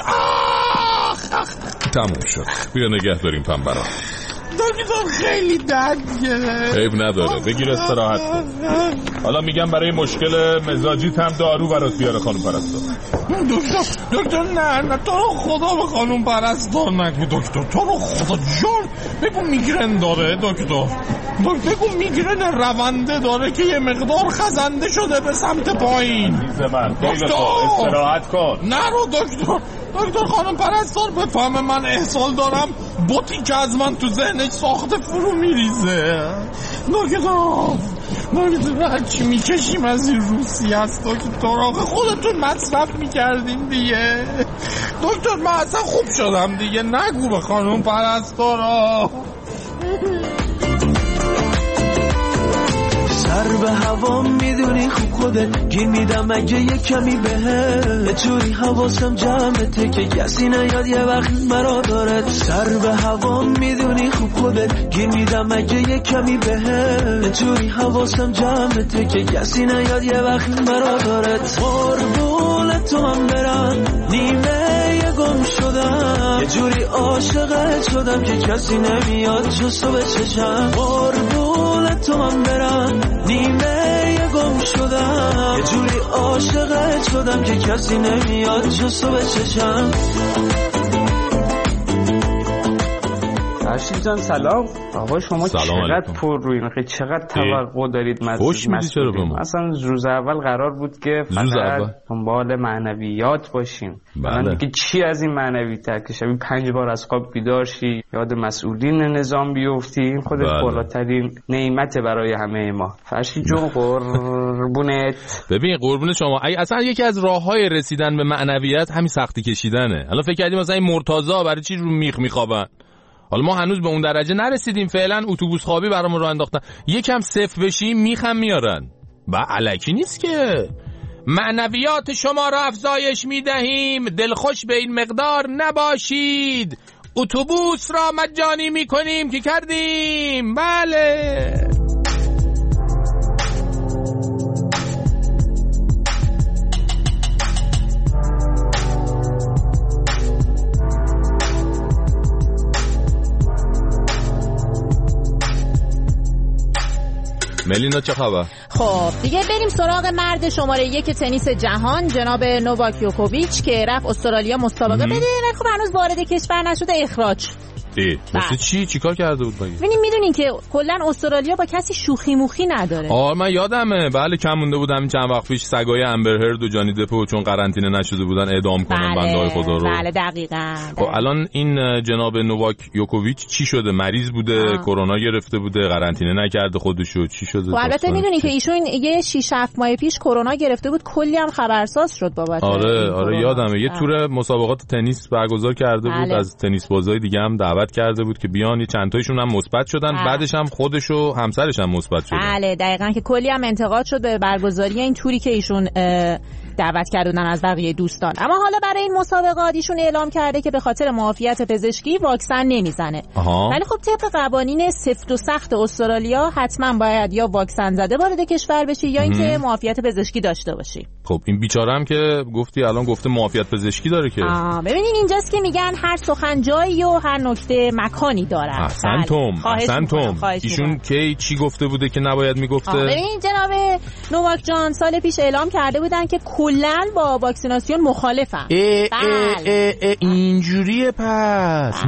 تموم شد. بیا نگه داریم پنبرا. دکتر خیلی درد گرفت. عیب نداره، بگیر استراحت کن. حالا میگم برای مشکل مزاجیت هم دارو برات بیاره خانم پرستار. دکتر نه تو رو خدا به خانم پرستار نگو دکتر. تو رو خدا جان بگو میگرن داره دکتر. بگو میگرن رونده داره که یه مقدار خزنده شده به سمت پایین. دکتر استراحت کن. نرو دکتر خانم پرستار بفهمه من احسال دارم بوتی که از من تو ذهنش ساخته فرو میریزه. دکتر هرچی میکشیم از این روسیه است دکتر. آقا خودتون مصرف میکردین دیگه. دکتر من اصلا خوب شدم دیگه. نگو به خانم پرستارا. سر به هوا میدونی خوب خودت گیر میدم اگه یه کمی بهت. چوری حواسم جمعته که کسی نیاد یه وقت مرا دارد. سر به هوا میدونی خوب خودت گیر میدم اگه یه کمی بهت. چوری حواسم جمعته که کسی نیاد یه وقت مرا دارد. قربون تو من برم نیمه یه گم شدم. یه جوری عاشقت شدم که کسی نمیاد جستو به چشم. قربون تو من برم نیمه یه گم شدم. یه جوری عاشقت شدم که کسی نمیاد جستو به چشم. فرشید جان سلام. آقا شما چقدر پر روی این چقدر توقع دارید مسئولین. اصلا روز اول قرار بود که فقط دنبال معنویات باشیم. الان دیگه چی از این معنویات که شبیه 5 بار از خواب بیدار شی یاد مسئولین نظام بیفتی. این خودش بالاترین نعمت برای همه ما. فرشید جون قربونت. ببین قربون شما. اصلا یکی از راههای رسیدن به معنویات همین سختی کشیدنه. حالا فکر کردیم مثلا این مرتضی برای چی رو میخ میخوابن؟ حالا ما هنوز به اون درجه نرسیدیم. فعلا اتوبوس خوابی برامون راه انداختن. یکم صفر بشیم میخم میارن. و الکی نیست که. معنویات شما را افزایش میدهیم، دلخوش به این مقدار نباشید. اتوبوس را مجانی میکنیم که کردیم. بله. ملینا چه خبر؟ خب دیگه بریم سراغ مرد شماره 1 تنیس جهان جناب نوواک یوکوویچ که رفت استرالیا مسابقه بده ولی خب هنوز وارد کشور نشده اخراج. واسه چی کار کرده بود مگه؟ میدونین که کلا استرالیا با کسی شوخی موخی نداره. من یادمه. بله کم مونده بودم چند وقت پیش سگای امبر هرد و جانی دپو چون قرنطینه نشده بودن اعدام کنن بنده‌های خدا رو. بله دقیقاً. خب الان این جناب نوواک یوکوویچ چی شده؟ مریض بوده، کرونا گرفته بوده، قرنطینه نکرده خودشو، چی شده؟ البته میدونین که ایشون یه 6-7 ماه پیش کرونا گرفته بود، کلی هم خبرساز شد بابت. آره یادمه. یه تور مسابقات تنیس برگزار کرده بود. از تنیس بازای دیگه هم دعوت کرده بود که بیان. چند تایشون هم مثبت شدن. بعدش هم خودش و همسرش هم مثبت شدن. بله دقیقاً که کلی هم انتقاد شد به برگزاری این توری که ایشون دعوت کردن از بقیه دوستان. اما حالا برای این مسابقات ایشون اعلام کرده که به خاطر معافیت پزشکی واکسن نمیزنه. ولی خب طبق قوانین سفت و سخت استرالیا حتما باید یا واکسن زده وارد کشور بشی یا اینکه معافیت پزشکی داشته باشی. خب این بیچاره هم که گفتی الان گفته معافیت پزشکی داره که. ببینین اینجاست که میگن هر سخن جایی و هر نکته مکانی داره. احسنتم. ایشون کی چی گفته بوده که نباید میگفته؟ ببین جناب نوواک جان سال پیش اعلام کرده بودن که کلاً با واکسیناسیون مخالفم. اینجوریه پس.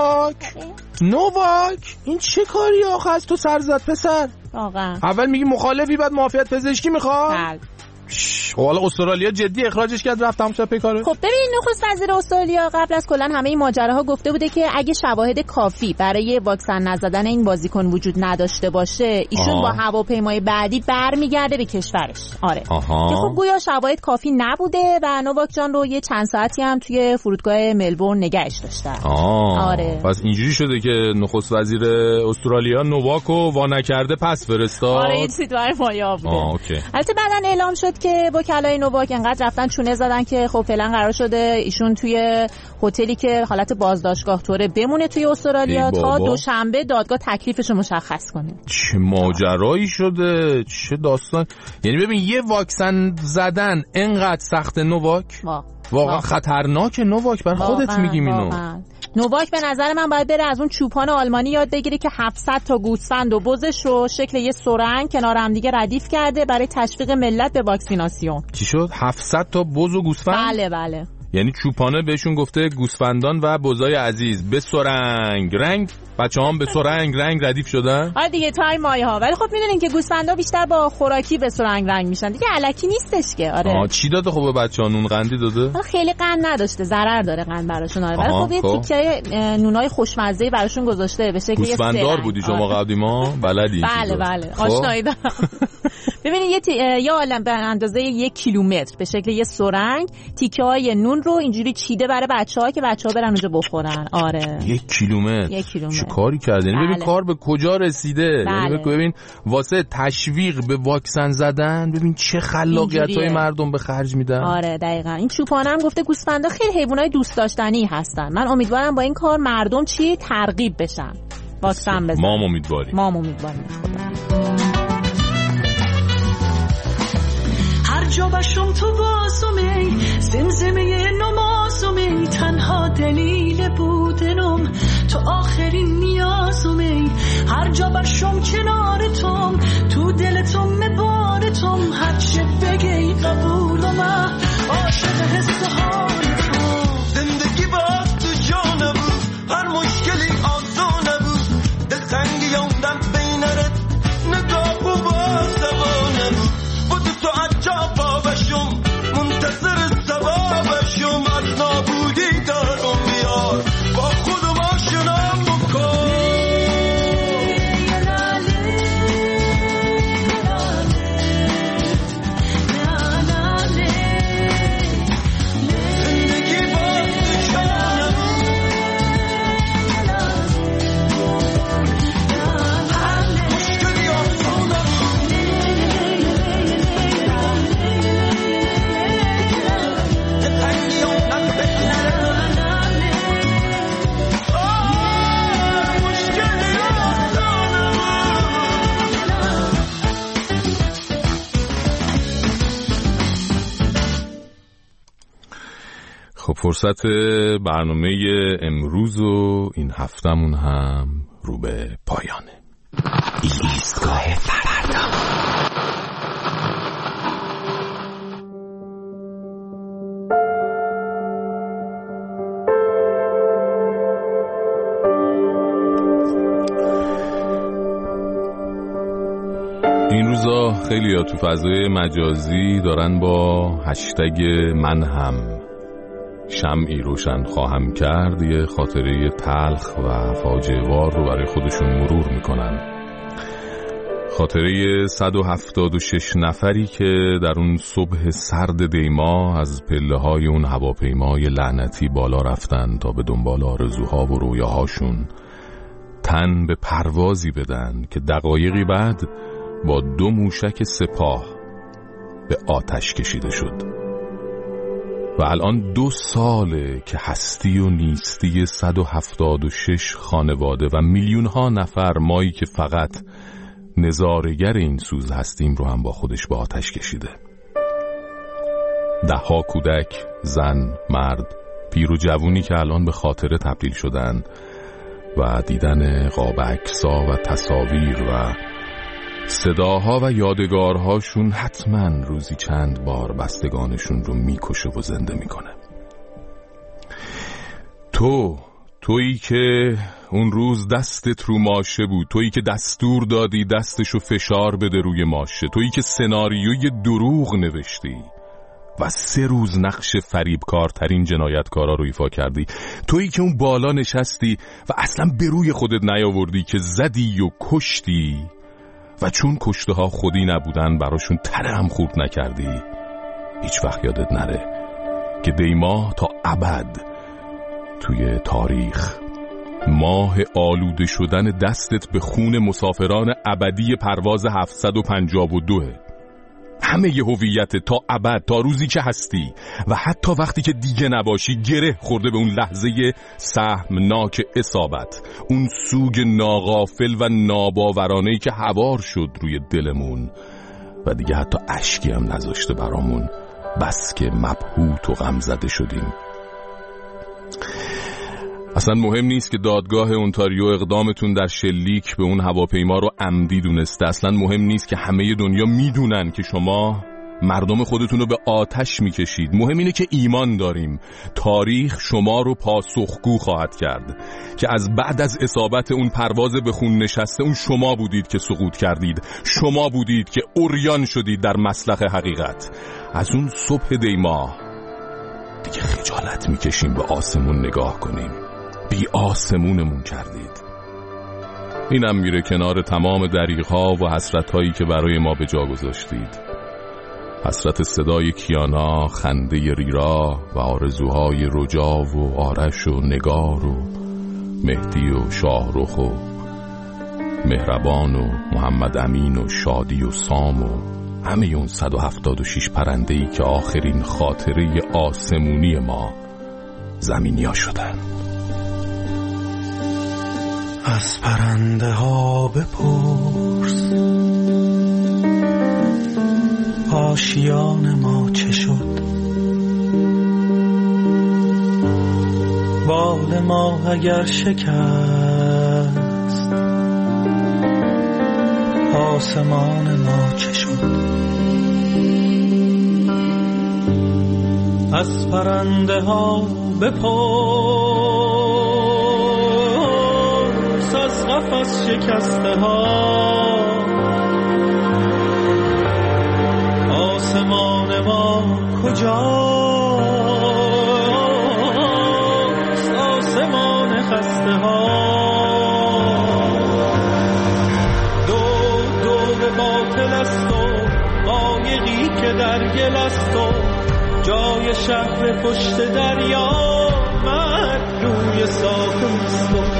نوواک این چه کاری آخه از تو سر زد پسر؟ واقعا اول میگی مخالفی بعد معافیت پزشکی میخواد؟ بله. حالا استرالیا جدی اخراجش کرد رفت تمام شد پیکاره. خب ببین نخست وزیر استرالیا قبل از کلا همه این ماجراها گفته بوده که اگه شواهد کافی برای واکسن نزدن این بازیکن وجود نداشته باشه ایشون با هواپیمای بعدی برمیگرده به کشورش. آره که خب گویا شواهد کافی نبوده و نوواک جان رو یه چند ساعتی هم توی فرودگاه ملبورن نگهش داشتن. آره پس اینجوری شده که نخست وزیر استرالیا نوواکو وا نکرده پس فرستاد. آره این سیدوار مایا بوده. البته بعدن اعلام شد که وکلای نوواک انقدر رفتن چونه زدن که خب فعلا قرار شده ایشون توی هتلی که حالت بازداشتگاه طوره بمونه توی استرالیا تا دوشنبه دادگاه تکلیفش رو مشخص کنه. چه ماجرایی شده، چه داستان. یعنی ببین یه واکسن زدن انقدر سخت نوواک واقعا خطرناکه. نوواک بر خودت میگیم اینو. نوواک به نظر من باید بره از اون چوپان آلمانی یاد بگیره که 700 تا گوسفند و بزش رو شکل یه سرنگ کنار هم دیگه ردیف کرده برای تشویق ملت به واکسیناسیون. چی شد؟ 700 تا بز و گوسفند؟ بله. یعنی چوپانه بهشون گفته گوسفندان و بزای عزیز به سرنگ رنگ، بچه‌هام به سرنگ رنگ ردیف شدن. آره دیگه تای مایه ها. ولی خب میدونین که گوسفندا بیشتر با خوراکی به سرنگ رنگ میشن دیگه، الکی نیستش که. آره چی داده خب به بچه‌ها؟ نون قندی داده؟ خیلی قند نداشته، ضرر داره قند براشون. آره ولی خب یه تیکه نونای خوشمزه براشون گذاشته به شکل یه سرنگ. گوسفندار بودی شما قدیما بلدی؟ بله آشنایی دارم. ببینید یه عالم به اندازه 1 کیلومتر به شکل یه سرنگ تیکه‌های نون رو اینجوری چیده برای بچه‌ها که بچه‌ها برن اونجا بخورن. آره 1 کیلومتر چه کاری کرده؟ یعنی ببین کار به کجا رسیده. یعنی ببین واسه تشویق به واکسن زدن ببین چه خلاقیت‌های مردم به خرج میدن. آره دقیقاً. این چوپانه هم گفته گوسفندا خیلی حیوانای دوست داشتنی هستن. من امیدوارم با این کار مردم ترغیب بشن واکسن بزنن. ما امیدواریم. هر جا باشم تو واسمی زمزمه نمازمی تنها دلیل بودنم تو آخرین نیازمی. هر جا باشم کنار توم تو دلتم مبارتم هر چه بگی قبولم عاشق حس حال تو. زندگی با تو جا نبود هر مشکلی آسان نبود دلتنگی یوندم بینرت نگاه و بازدوا نبود تو عجب باشم منتظر ثوابشم از نابودی دارم بیار با خودم آشنام بکن. زندگی با تو جانم مشکلی آسانم خب فرصت برنامه امروز و این هفتمون هم رو به پایانه. ایستگاه فردا. این روزا خیلی ها تو فضای مجازی دارن با هشتگ من هم شمعی روشن خواهم کرد یه خاطره تلخ و فاجعه وار رو برای خودشون مرور میکنن. خاطره 176 نفری که در اون صبح سرد دیما از پله های اون هواپیمای لعنتی بالا رفتن تا به دنبال آرزوها و رویاهاشون تن به پروازی بدن که دقایقی بعد با 2 موشک سپاه به آتش کشیده شد. و الان 2 ساله که هستی و نیستی 176 خانواده و میلیون ها نفر مایی که فقط نظارگر این سوز هستیم رو هم با خودش به آتش کشیده. 10 کودک، زن، مرد، پیر و جوونی که الان به خاطره تبدیل شدن و دیدن قاب عکس‌ها و تصاویر و صداها و یادگارهاشون حتما روزی چند بار بستگانشون رو میکشه و زنده میکنه. تویی که اون روز دستت رو ماشه بود، تویی که دستور دادی دستشو فشار بده روی ماشه، تویی که سناریوی دروغ نوشتی و 3 روز نقش فریبکارترین جنایتکارا رو ایفا کردی، تویی که اون بالا نشستی و اصلا به روی خودت نیاوردی که زدی و کشتی و چون کشته ها خودی نبودن براشون تره هم خورد نکردی. هیچ وقت یادت نره که دیما تا ابد توی تاریخ ماه آلوده شدن دستت به خون مسافران ابدی پرواز 752. همه ی هویت تا ابد، تا روزی که هستی و حتی وقتی که دیگه نباشی گره خورده به اون لحظه سهمناک اصابت، اون سوگ ناغافل و ناباورانه‌ای که هوار شد روی دلمون و دیگه حتی اشکی هم نذاشته برامون، بس که مبهوت و غمزده شدیم. اصلا مهم نیست که دادگاه اونتاریو اقدامتون در شلیک به اون هواپیما رو عمدی دونسته، اصلا مهم نیست که همه دنیا میدونن که شما مردم خودتون رو به آتش میکشید. مهم اینه که ایمان داریم تاریخ شما رو پاسخگو خواهد کرد که از بعد از اصابت اون پرواز به خون نشسته اون شما بودید که سقوط کردید، شما بودید که عریان شدید در مسلخ حقیقت. از اون صبح دیما دیگه خجالت میکشیم به آسمون نگاه کنیم، بی آسمونمون کردید. اینم میره کنار تمام دریغ‌ها و حسرت‌هایی که برای ما به جا گذاشتید. حسرت صدای کیانا، خنده ریرا و آرزوهای رجا و آرش و نگار و مهدی و شاهرخ و مهربان و محمد امین و شادی و سام و همه اون 176 پرنده‌ای که آخرین خاطره آسمونی ما زمینیا شدن. از پرنده ها بپرس آشیان ما چه شد، بال ما اگر شکست آسمان ما چه شد. از پرنده ها بپرس از قفس شکسته ها آسمان ما کجاست، آسمان خسته ها. دور باطل است و قایقی که در گل است و جای شهر پشت دریا مرد روی ساحل است و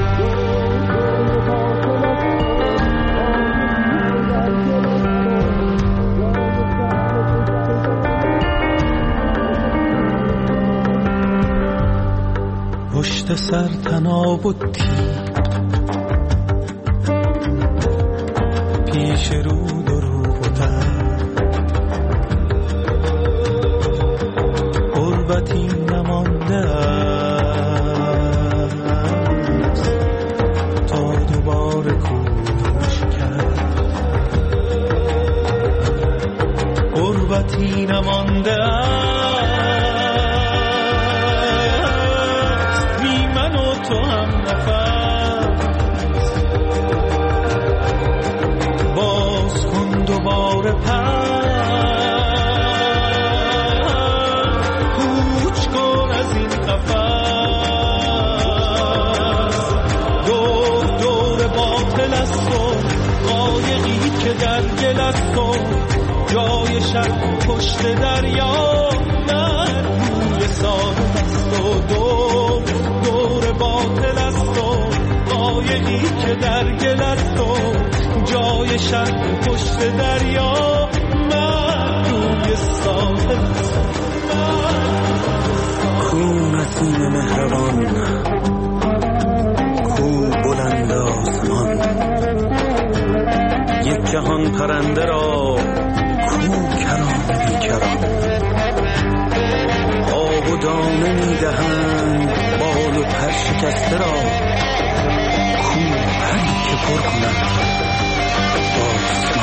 پشت سر تناب و تیر پیش رود و روح و تر قربتی نمانده است تا دوباره کوش کرد، قربتی نمانده است تو هم نفس. باز کن دوباره کوچ کن از این قفس. دور باطل است و قایقی که در گل است و جای شب پشت دریا من روی ساحل است و دور باطل است و قایقی که در گل است و جای شب پشت دریا من روی ساحل است. کو نسیم مهربان، کو بلند آسمان، یک جهان پرنده را کو کرام بیکران. آب و دانه میدهند بال و پر شکسته را کو هر که پر کند باز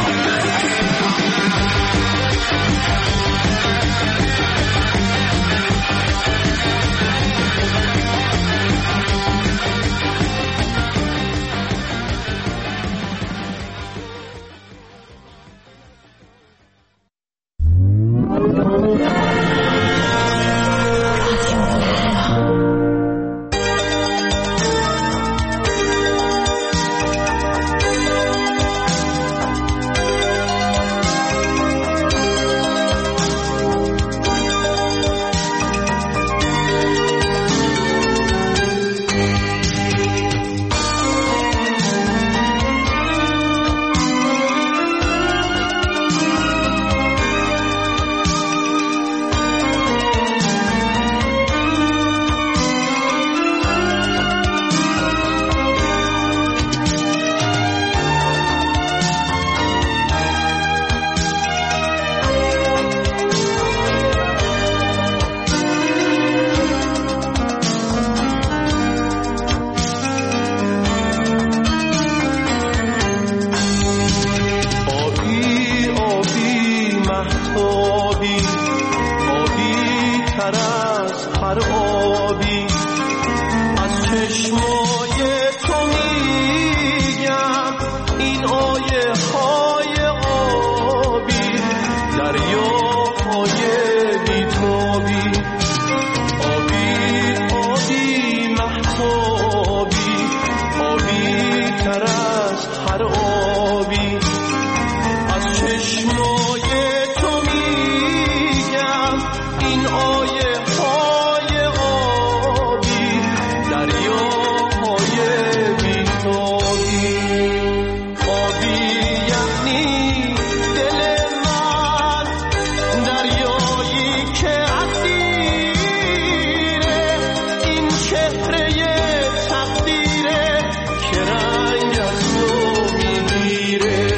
مهتابی آبی تر از هر آبی از چشمای تو میگم این آیه های آبی دریاهای بیتابی آبی آبی مهتابی آبی تر از هر آبی از چشمای تو میگم این آیه های آبی دریاهای بیتابی آبی یعنی دل من دریایی که اسیره این چهره تقدیره که رنگ از تو میگیره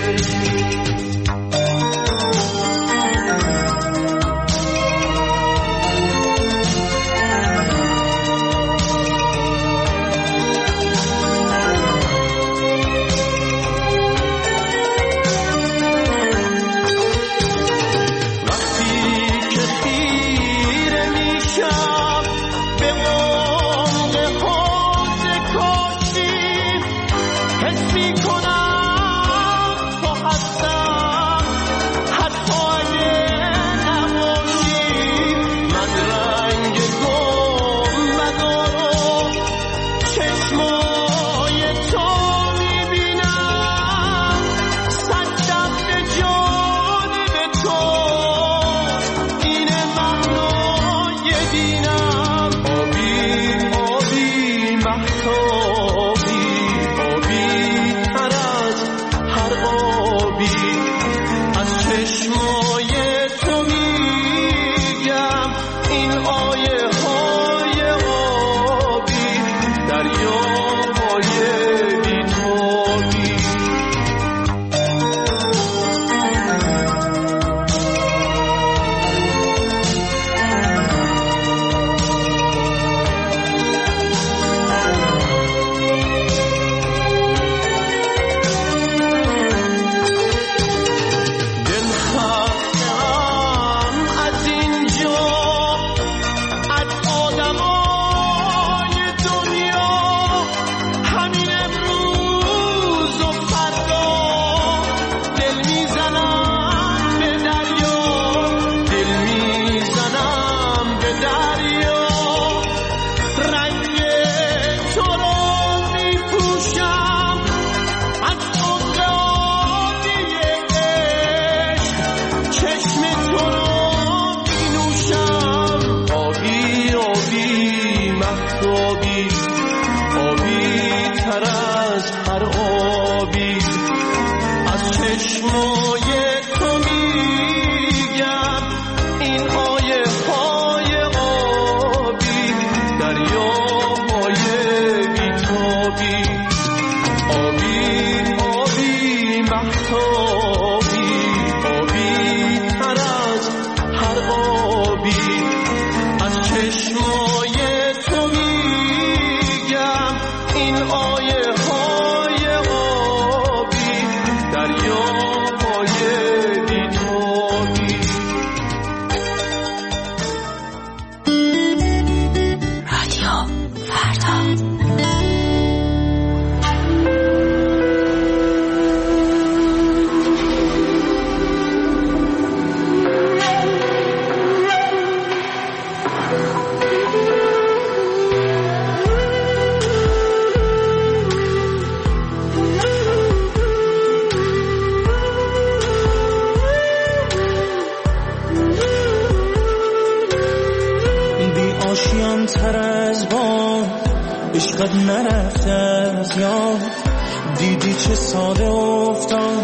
عشقت نرفته از یاد دیدی چه ساده افتاد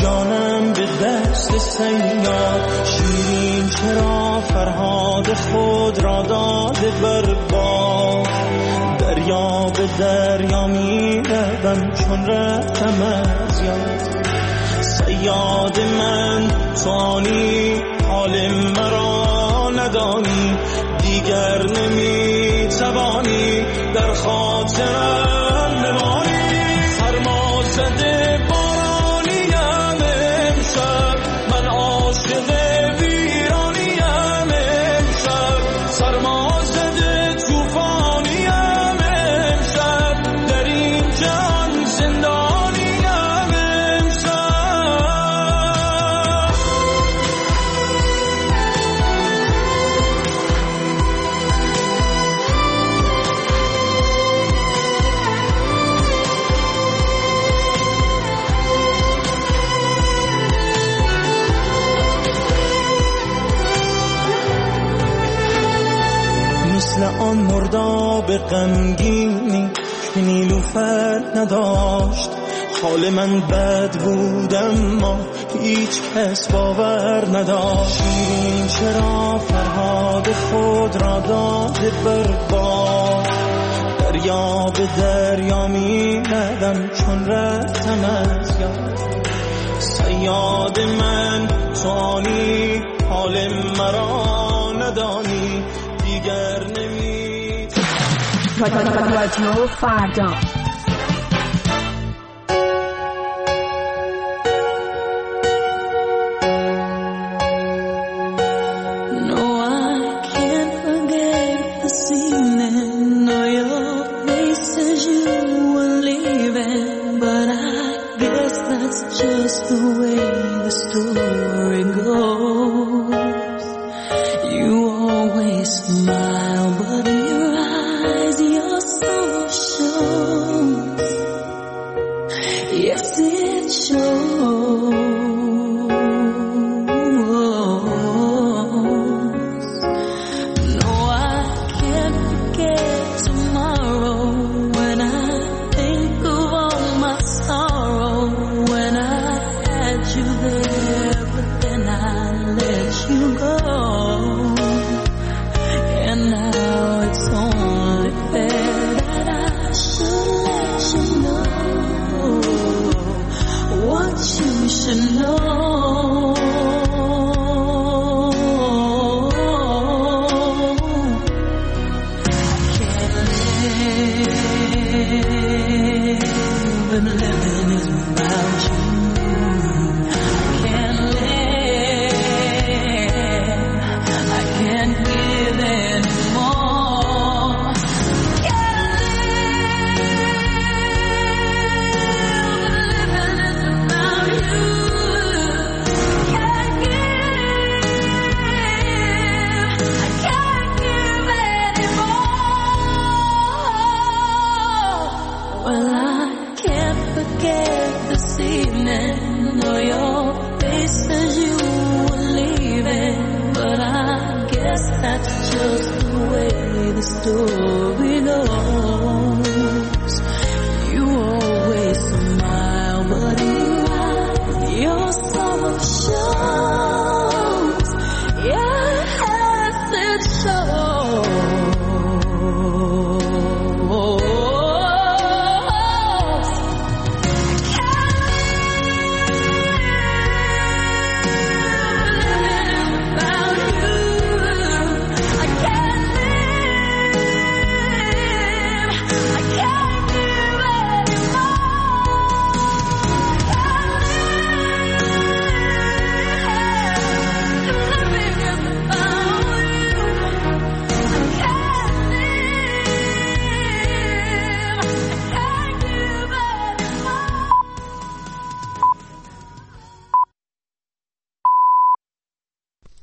جانم به دست صیاد شیرین چرا فرهاد خود را داده بر باد دریا به دریا می روم چون رفتم از یاد صیاد من توانی حال مرا ندانی دیگر نمی توانی در خاطرم بمانی سرما زده بارانیم امشب من عاشق آفتاب غمگینی که نیلوفر نداشت. حال من بد بود اما هیچ کس باور نداشت. شیرین چرا فرهاد خود را داده برباد، دریا به دریا می ندم چون رفتم از یاد. صیاد من توانی حال مرا ندانی، دیگر نمی رادیو فردا. Just the way the story goes. You always smile, but in your eyes your soul shows. Yes, it shows. No, I can't forget tomorrow when I think of all my sorrow. You there, but then I let you go, and now it's only fair that I should let you know what you should know. Can't live, and living is without you. That's just the way the story